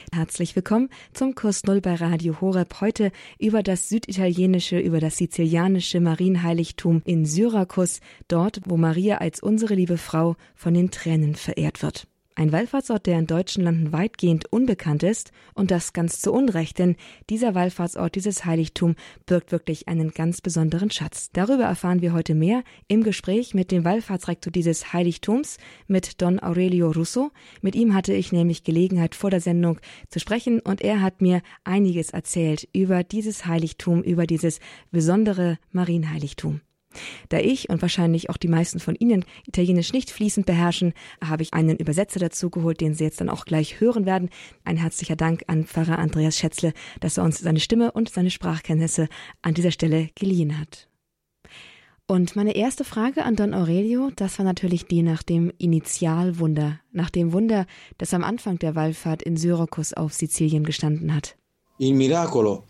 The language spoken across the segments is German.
Herzlich willkommen zum Kurs Null bei Radio Horeb. Heute über das süditalienische, über das sizilianische Marienheiligtum in Syrakus, dort, wo Maria als unsere liebe Frau von den Tränen verehrt wird. Ein Wallfahrtsort, der in deutschen Landen weitgehend unbekannt ist, und das ganz zu Unrecht, denn dieser Wallfahrtsort, dieses Heiligtum, birgt wirklich einen ganz besonderen Schatz. Darüber erfahren wir heute mehr im Gespräch mit dem Wallfahrtsrektor dieses Heiligtums, mit Don Aurelio Russo. Mit ihm hatte ich nämlich Gelegenheit, vor der Sendung zu sprechen, und er hat mir einiges erzählt über dieses Heiligtum, über dieses besondere Marienheiligtum. Da ich und wahrscheinlich auch die meisten von Ihnen Italienisch nicht fließend beherrschen, habe ich einen Übersetzer dazu geholt, den Sie jetzt dann auch gleich hören werden. Ein herzlicher Dank an Pfarrer Andreas Schätzle, dass er uns seine Stimme und seine Sprachkenntnisse an dieser Stelle geliehen hat. Und meine erste Frage an Don Aurelio, das war natürlich die nach dem Initialwunder, nach dem Wunder, das am Anfang der Wallfahrt in Syrakus auf Sizilien gestanden hat. Il miracolo.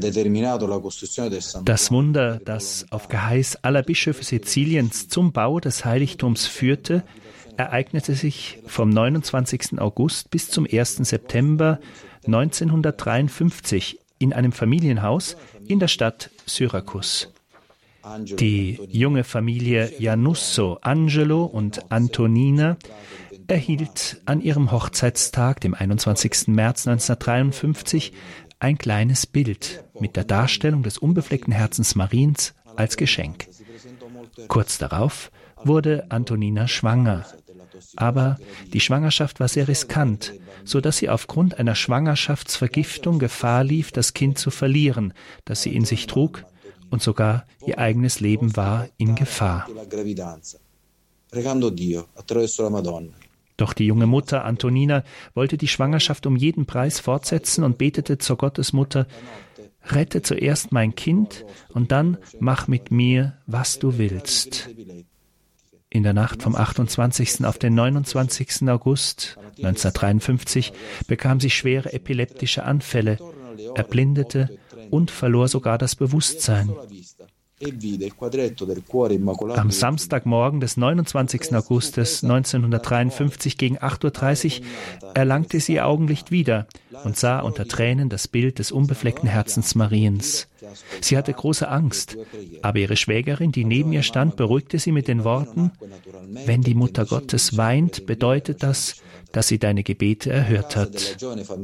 Das Wunder, das auf Geheiß aller Bischöfe Siziliens zum Bau des Heiligtums führte, ereignete sich vom 29. August bis zum 1. September 1953 in einem Familienhaus in der Stadt Syrakus. Die junge Familie Janusso, Angelo und Antonina erhielt an ihrem Hochzeitstag, dem 21. März 1953, ein kleines Bild mit der Darstellung des unbefleckten Herzens Mariens als Geschenk. Kurz darauf wurde Antonina schwanger. Aber die Schwangerschaft war sehr riskant, so dass sie aufgrund einer Schwangerschaftsvergiftung Gefahr lief, das Kind zu verlieren, das sie in sich trug, und sogar ihr eigenes Leben war in Gefahr. Doch die junge Mutter Antonina wollte die Schwangerschaft um jeden Preis fortsetzen und betete zur Gottesmutter: Rette zuerst mein Kind und dann mach mit mir, was du willst. In der Nacht vom 28. auf den 29. August 1953 bekam sie schwere epileptische Anfälle, erblindete und verlor sogar das Bewusstsein. Am Samstagmorgen des 29. Augustes 1953 gegen 8.30 Uhr erlangte sie ihr Augenlicht wieder und sah unter Tränen das Bild des unbefleckten Herzens Mariens. Sie hatte große Angst, aber ihre Schwägerin, die neben ihr stand, beruhigte sie mit den Worten: Wenn die Mutter Gottes weint, bedeutet das, dass sie deine Gebete erhört hat.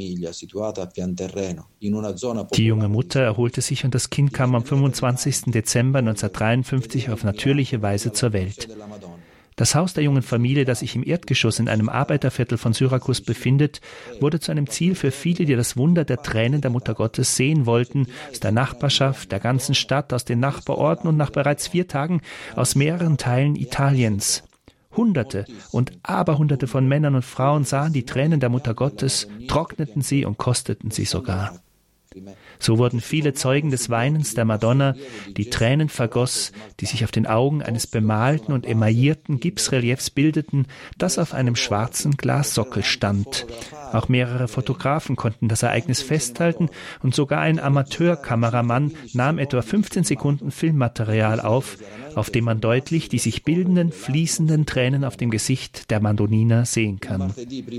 Die junge Mutter erholte sich und das Kind kam am 25. Dezember 1953 auf natürliche Weise zur Welt. Das Haus der jungen Familie, das sich im Erdgeschoss in einem Arbeiterviertel von Syrakus befindet, wurde zu einem Ziel für viele, die das Wunder der Tränen der Mutter Gottes sehen wollten, aus der Nachbarschaft, der ganzen Stadt, aus den Nachbarorten und nach bereits 4 Tagen aus mehreren Teilen Italiens. Hunderte und Aberhunderte von Männern und Frauen sahen die Tränen der Mutter Gottes, trockneten sie und kosteten sie sogar. So wurden viele Zeugen des Weinens der Madonna, die Tränen vergoss, die sich auf den Augen eines bemalten und emaillierten Gipsreliefs bildeten, das auf einem schwarzen Glassockel stand. Auch mehrere Fotografen konnten das Ereignis festhalten und sogar ein Amateurkameramann nahm etwa 15 Sekunden Filmmaterial auf dem man deutlich die sich bildenden, fließenden Tränen auf dem Gesicht der Madonnina sehen kann.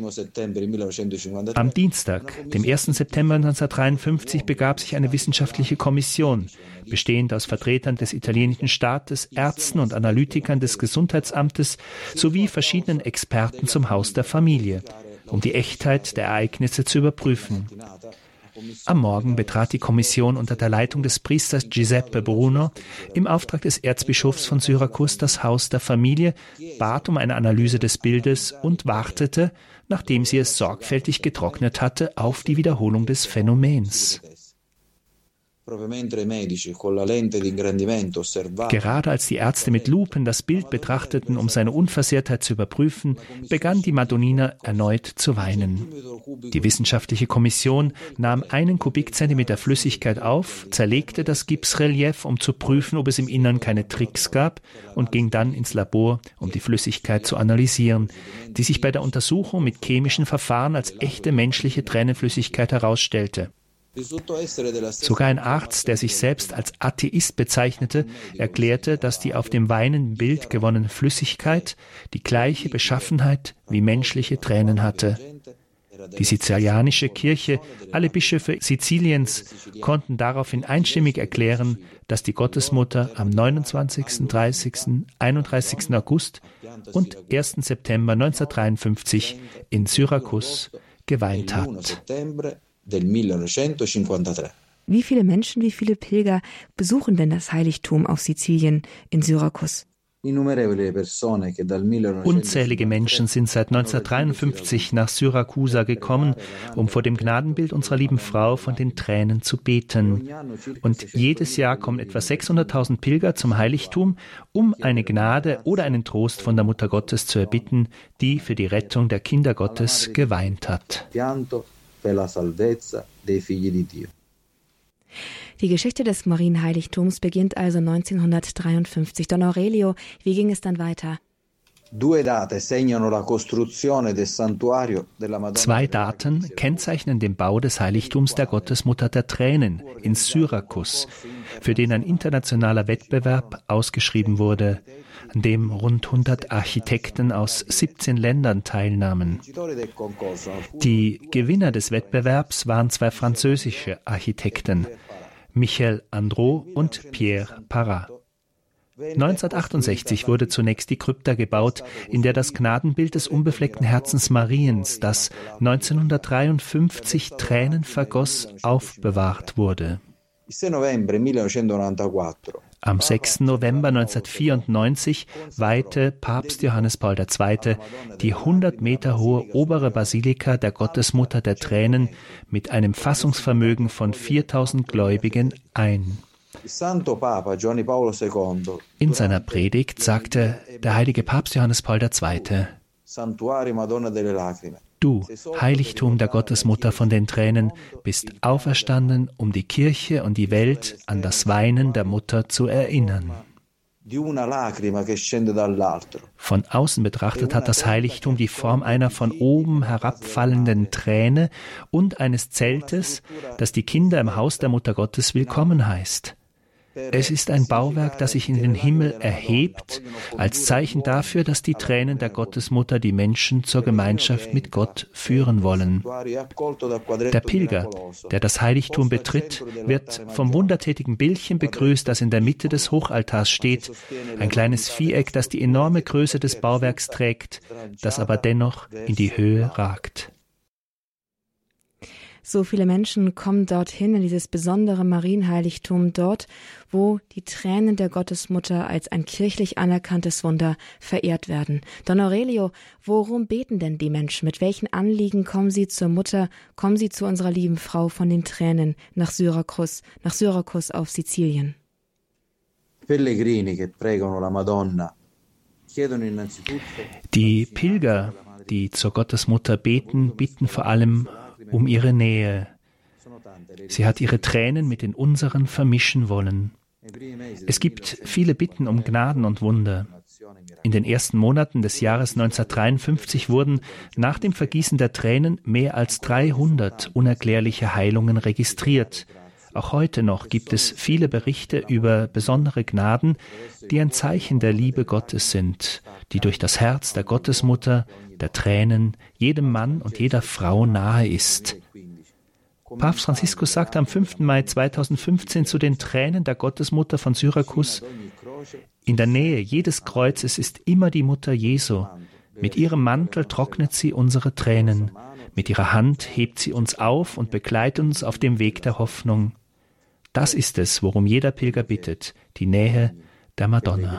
Am Dienstag, dem 1. September 1953, begab sich eine wissenschaftliche Kommission, bestehend aus Vertretern des italienischen Staates, Ärzten und Analytikern des Gesundheitsamtes sowie verschiedenen Experten zum Haus der Familie, um die Echtheit der Ereignisse zu überprüfen. Am Morgen betrat die Kommission unter der Leitung des Priesters Giuseppe Bruno im Auftrag des Erzbischofs von Syrakus das Haus der Familie, bat um eine Analyse des Bildes und wartete, nachdem sie es sorgfältig getrocknet hatte, auf die Wiederholung des Phänomens. Gerade als die Ärzte mit Lupen das Bild betrachteten, um seine Unversehrtheit zu überprüfen, begann die Madonnina erneut zu weinen. Die wissenschaftliche Kommission nahm 1 Kubikzentimeter Flüssigkeit auf, zerlegte das Gipsrelief, um zu prüfen, ob es im Innern keine Tricks gab, und ging dann ins Labor, um die Flüssigkeit zu analysieren, die sich bei der Untersuchung mit chemischen Verfahren als echte menschliche Tränenflüssigkeit herausstellte. Sogar ein Arzt, der sich selbst als Atheist bezeichnete, erklärte, dass die auf dem weinenden Bild gewonnene Flüssigkeit die gleiche Beschaffenheit wie menschliche Tränen hatte. Die sizilianische Kirche, alle Bischöfe Siziliens konnten daraufhin einstimmig erklären, dass die Gottesmutter am 29., 30., 31. August und 1. September 1953 in Syrakus geweint hat. Wie viele Menschen, wie viele Pilger besuchen denn das Heiligtum auf Sizilien in Syrakus? Unzählige Menschen sind seit 1953 nach Syrakusa gekommen, um vor dem Gnadenbild unserer lieben Frau von den Tränen zu beten. Und jedes Jahr kommen etwa 600.000 Pilger zum Heiligtum, um eine Gnade oder einen Trost von der Mutter Gottes zu erbitten, die für die Rettung der Kinder Gottes geweint hat. Die Geschichte des Marienheiligtums beginnt also 1953. Don Aurelio, wie ging es dann weiter? 2 Daten kennzeichnen den Bau des Heiligtums der Gottesmutter der Tränen in Syrakus, für den ein internationaler Wettbewerb ausgeschrieben wurde, an dem rund 100 Architekten aus 17 Ländern teilnahmen. Die Gewinner des Wettbewerbs waren 2 französische Architekten, Michel Andro und Pierre Parat. 1968 wurde zunächst die Krypta gebaut, in der das Gnadenbild des unbefleckten Herzens Mariens, das 1953 Tränen vergoss, aufbewahrt wurde. Am 6. November 1994 weihte Papst Johannes Paul II. Die 100 Meter hohe obere Basilika der Gottesmutter der Tränen mit einem Fassungsvermögen von 4.000 Gläubigen ein. In seiner Predigt sagte der heilige Papst Johannes Paul II.: Du, Heiligtum der Gottesmutter von den Tränen, bist auferstanden, um die Kirche und die Welt an das Weinen der Mutter zu erinnern. Von außen betrachtet hat das Heiligtum die Form einer von oben herabfallenden Träne und eines Zeltes, das die Kinder im Haus der Mutter Gottes willkommen heißt. Es ist ein Bauwerk, das sich in den Himmel erhebt, als Zeichen dafür, dass die Tränen der Gottesmutter die Menschen zur Gemeinschaft mit Gott führen wollen. Der Pilger, der das Heiligtum betritt, wird vom wundertätigen Bildchen begrüßt, das in der Mitte des Hochaltars steht, ein kleines Viereck, das die enorme Größe des Bauwerks trägt, das aber dennoch in die Höhe ragt. So viele Menschen kommen dorthin, in dieses besondere Marienheiligtum, dort, wo die Tränen der Gottesmutter als ein kirchlich anerkanntes Wunder verehrt werden. Don Aurelio, worum beten denn die Menschen? Mit welchen Anliegen kommen sie zur Mutter, kommen sie zu unserer lieben Frau von den Tränen nach Syrakus auf Sizilien? Die Pilger, die zur Gottesmutter beten, bitten vor allem um ihre Nähe. Sie hat ihre Tränen mit den unseren vermischen wollen. Es gibt viele Bitten um Gnaden und Wunder. In den ersten Monaten des Jahres 1953 wurden nach dem Vergießen der Tränen mehr als 300 unerklärliche Heilungen registriert. Auch heute noch gibt es viele Berichte über besondere Gnaden, die ein Zeichen der Liebe Gottes sind, die durch das Herz der Gottesmutter, der Tränen, jedem Mann und jeder Frau nahe ist. Papst Franziskus sagte am 5. Mai 2015 zu den Tränen der Gottesmutter von Syrakus: In der Nähe jedes Kreuzes ist immer die Mutter Jesu. Mit ihrem Mantel trocknet sie unsere Tränen. Mit ihrer Hand hebt sie uns auf und begleitet uns auf dem Weg der Hoffnung. Das ist es, worum jeder Pilger bittet, die Nähe der Madonna.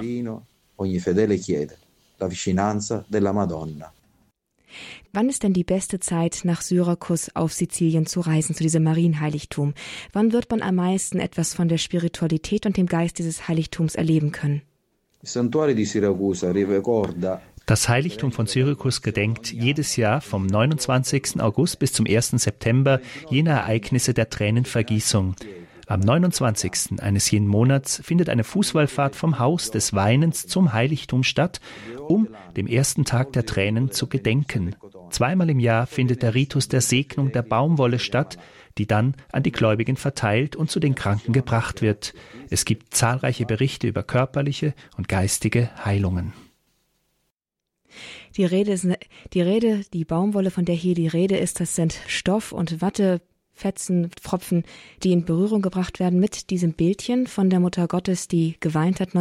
Wann ist denn die beste Zeit, nach Syrakus auf Sizilien zu reisen, zu diesem Marienheiligtum? Wann wird man am meisten etwas von der Spiritualität und dem Geist dieses Heiligtums erleben können? Das Heiligtum von Syrakus gedenkt jedes Jahr vom 29. August bis zum 1. September jener Ereignisse der Tränenvergießung. Am 29. eines jeden Monats findet eine Fußwallfahrt vom Haus des Weinens zum Heiligtum statt, um dem ersten Tag der Tränen zu gedenken. 2-mal im Jahr findet der Ritus der Segnung der Baumwolle statt, die dann an die Gläubigen verteilt und zu den Kranken gebracht wird. Es gibt zahlreiche Berichte über körperliche und geistige Heilungen. Die Baumwolle, von der hier die Rede ist, das sind Stoff und Wattefetzen, Pfropfen, die in Berührung gebracht werden mit diesem Bildchen von der Mutter Gottes, die geweint hat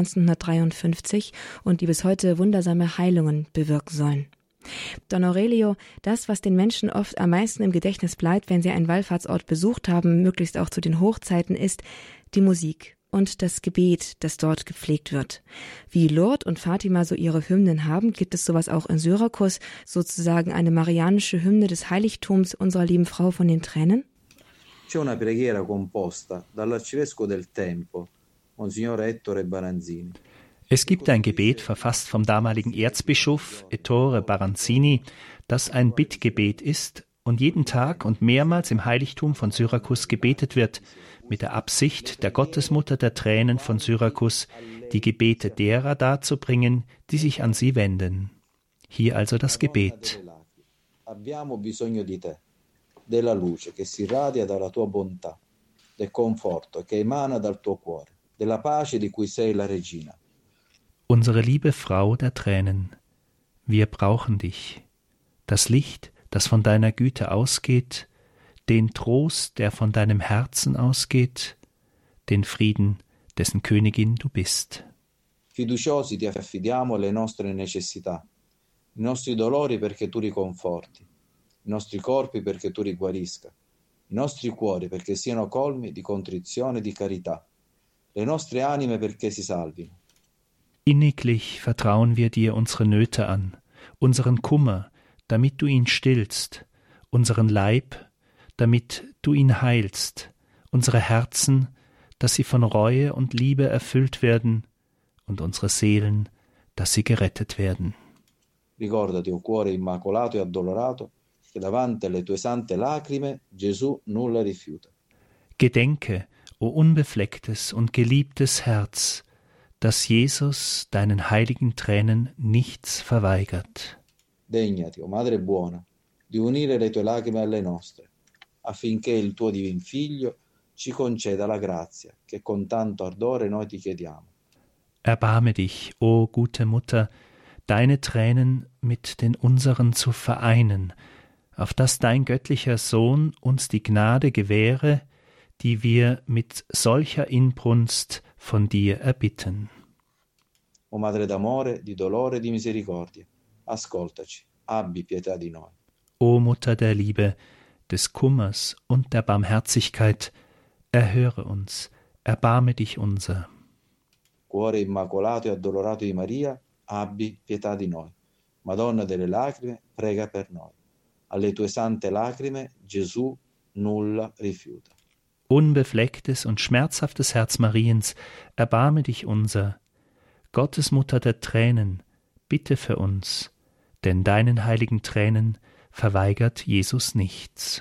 1953 und die bis heute wundersame Heilungen bewirken sollen. Don Aurelio, das, was den Menschen oft am meisten im Gedächtnis bleibt, wenn sie einen Wallfahrtsort besucht haben, möglichst auch zu den Hochzeiten, ist die Musik und das Gebet, das dort gepflegt wird. Wie Lourdes und Fatima so ihre Hymnen haben, gibt es sowas auch in Syrakus, sozusagen eine marianische Hymne des Heiligtums unserer lieben Frau von den Tränen? C'è una preghiera composta dall'arcivescovo del tempo, Monsignore Ettore Baranzini. Es gibt ein Gebet, verfasst vom damaligen Erzbischof Ettore Baranzini, das ein Bittgebet ist und jeden Tag und mehrmals im Heiligtum von Syrakus gebetet wird, mit der Absicht, der Gottesmutter der Tränen von Syrakus die Gebete derer darzubringen, die sich an sie wenden. Hier also das Gebet. Abbiamo bisogno di te, della luce che si irradia dalla tua bontà, del conforto che emana dal tuo cuore, della pace di cui sei la regina. Unsere liebe Frau der Tränen, wir brauchen dich, das Licht, das von deiner Güte ausgeht, den Trost, der von deinem Herzen ausgeht, den Frieden, dessen Königin du bist. Fiduciosi ti affidiamo le nostre necessità, i nostri dolori perché tu li conforti, i nostri corpi perché tu li guarisca, i nostri cuori perché siano colmi di contrizione e di carità, le nostre anime perché si salvino. Inniglich vertrauen wir dir unsere Nöte an, unseren Kummer, damit du ihn stillst, unseren Leib, damit du ihn heilst, unsere Herzen, dass sie von Reue und Liebe erfüllt werden, und unsere Seelen, dass sie gerettet werden. Ricordati, o cuore immacolato e addolorato, che davanti alle tue sante lacrime Gesù nulla rifiuta. Gedenke, o unbeflecktes und geliebtes Herz, dass Jesus deinen heiligen Tränen nichts verweigert. Degnati, o Madre buona, di unire le tue lacrime alle nostre, affinché il tuo divin Figlio ci conceda la grazia che con tanto ardore noi ti chiediamo. Erbarme dich, o gute Mutter, deine Tränen mit den unseren zu vereinen, auf dass dein göttlicher Sohn uns die Gnade gewähre, die wir mit solcher Inbrunst von dir erbitten. O Madre d'amore, di dolore e di misericordia, ascoltaci, abbi pietà di noi. O Mutter der Liebe, des Kummers und der Barmherzigkeit, erhöre uns, erbarme dich unser. Cuore immacolato e addolorato di Maria, abbi pietà di noi. Madonna delle lacrime, prega per noi. Alle tue sante lacrime Gesù nulla rifiuta. Unbeflecktes und schmerzhaftes Herz Mariens, erbarme dich unser. Gottesmutter der Tränen, bitte für uns, denn deinen heiligen Tränen verweigert Jesus nichts.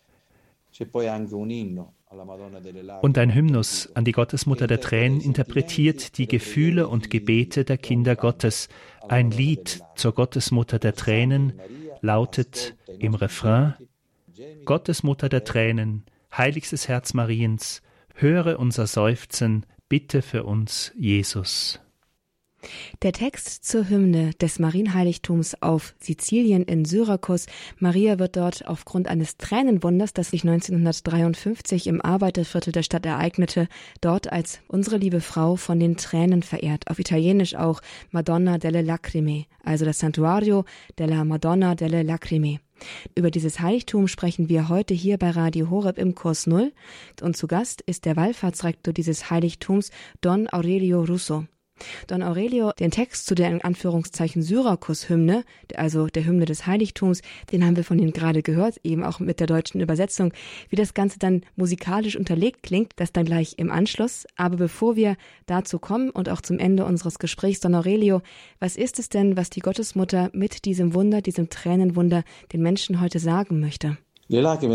Und ein Hymnus an die Gottesmutter der Tränen interpretiert die Gefühle und Gebete der Kinder Gottes. Ein Lied zur Gottesmutter der Tränen lautet im Refrain: Gottesmutter der Tränen, heiligstes Herz Mariens, höre unser Seufzen, bitte für uns, Jesus. Der Text zur Hymne des Marienheiligtums auf Sizilien in Syrakus. Maria wird dort aufgrund eines Tränenwunders, das sich 1953 im Arbeiterviertel der Stadt ereignete, dort als unsere liebe Frau von den Tränen verehrt. Auf Italienisch auch Madonna delle Lacrime, also das Santuario della Madonna delle Lacrime. Über dieses Heiligtum sprechen wir heute hier bei Radio Horeb im Kurs Null. Und zu Gast ist der Wallfahrtsrektor dieses Heiligtums, Don Aurelio Russo. Don Aurelio, den Text zu der in Anführungszeichen Syrakus-Hymne, also der Hymne des Heiligtums, den haben wir von Ihnen gerade gehört, eben auch mit der deutschen Übersetzung. Wie das Ganze dann musikalisch unterlegt klingt, das dann gleich im Anschluss. Aber bevor wir dazu kommen und auch zum Ende unseres Gesprächs, Don Aurelio, was ist es denn, was die Gottesmutter mit diesem Wunder, diesem Tränenwunder den Menschen heute sagen möchte? Die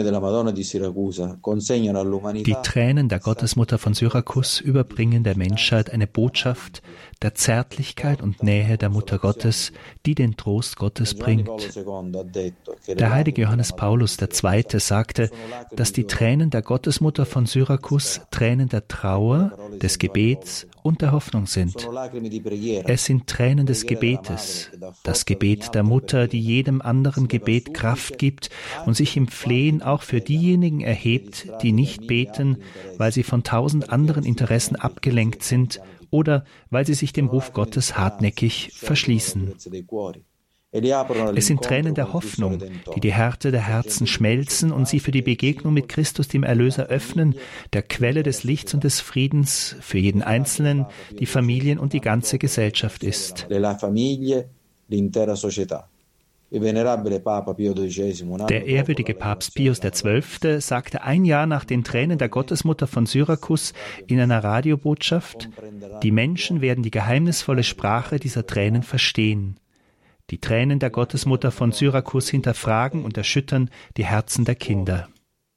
Tränen der Gottesmutter von Syrakus überbringen der Menschheit eine Botschaft der Zärtlichkeit und Nähe der Mutter Gottes, die den Trost Gottes bringt. Der heilige Johannes Paulus II. Sagte, dass die Tränen der Gottesmutter von Syrakus Tränen der Trauer, des Gebets und der Hoffnung sind. Es sind Tränen des Gebetes, das Gebet der Mutter, die jedem anderen Gebet Kraft gibt und sich im Flehen auch für diejenigen erhebt, die nicht beten, weil sie von 1000 anderen Interessen abgelenkt sind oder weil sie sich dem Ruf Gottes hartnäckig verschließen. Es sind Tränen der Hoffnung, die die Härte der Herzen schmelzen und sie für die Begegnung mit Christus, dem Erlöser, öffnen, der Quelle des Lichts und des Friedens für jeden Einzelnen, die Familien und die ganze Gesellschaft ist. Der ehrwürdige Papst Pius XII. Sagte ein Jahr nach den Tränen der Gottesmutter von Syrakus in einer Radiobotschaft: Die Menschen werden die geheimnisvolle Sprache dieser Tränen verstehen. Die Tränen der Gottesmutter von Syrakus hinterfragen und erschüttern die Herzen der Kinder.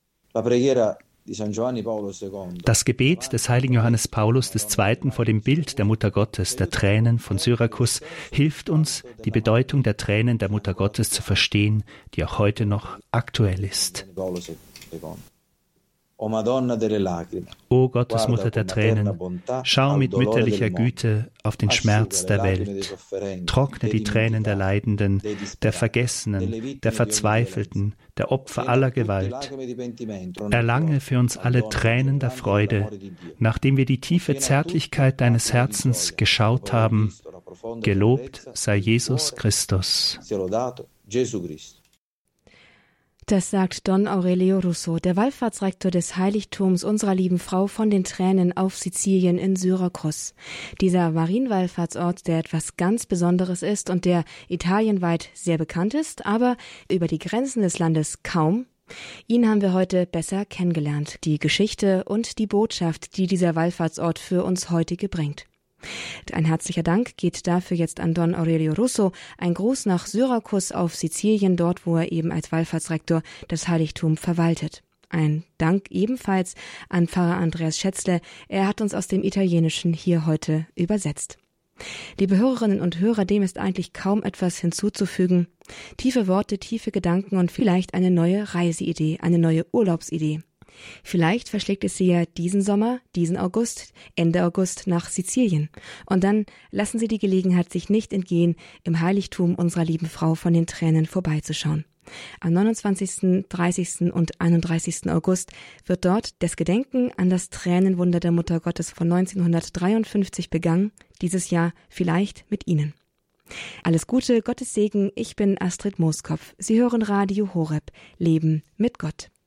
Das Gebet des heiligen Johannes Paulus II. Vor dem Bild der Mutter Gottes, der Tränen von Syrakus, hilft uns, die Bedeutung der Tränen der Mutter Gottes zu verstehen, die auch heute noch aktuell ist. O Gottesmutter der Tränen, schau mit mütterlicher Güte auf den Schmerz der Welt. Trockne die Tränen der Leidenden, der Vergessenen, der Verzweifelten, der Opfer aller Gewalt. Erlange für uns alle Tränen der Freude, nachdem wir die tiefe Zärtlichkeit deines Herzens geschaut haben. Gelobt sei Jesus Christus. Das sagt Don Aurelio Russo, der Wallfahrtsrektor des Heiligtums Unserer Lieben Frau von den Tränen auf Sizilien in Syrakus. Dieser Marienwallfahrtsort, der etwas ganz Besonderes ist und der italienweit sehr bekannt ist, aber über die Grenzen des Landes kaum. Ihn haben wir heute besser kennengelernt, die Geschichte und die Botschaft, die dieser Wallfahrtsort für uns heutige bringt. Ein herzlicher Dank geht dafür jetzt an Don Aurelio Russo. Ein Gruß nach Syrakus auf Sizilien, dort wo er eben als Wallfahrtsrektor das Heiligtum verwaltet. Ein Dank ebenfalls an Pfarrer Andreas Schätzle. Er hat uns aus dem Italienischen hier heute übersetzt. Liebe Hörerinnen und Hörer, dem ist eigentlich kaum etwas hinzuzufügen. Tiefe Worte, tiefe Gedanken und vielleicht eine neue Reiseidee, eine neue Urlaubsidee. Vielleicht verschlägt es Sie ja diesen Sommer, diesen August, Ende August nach Sizilien. Und dann lassen Sie die Gelegenheit sich nicht entgehen, im Heiligtum Unserer Lieben Frau von den Tränen vorbeizuschauen. Am 29., 30. und 31. August wird dort das Gedenken an das Tränenwunder der Mutter Gottes von 1953 begangen, dieses Jahr vielleicht mit Ihnen. Alles Gute, Gottes Segen, ich bin Astrid Mooskopf. Sie hören Radio Horeb, Leben mit Gott.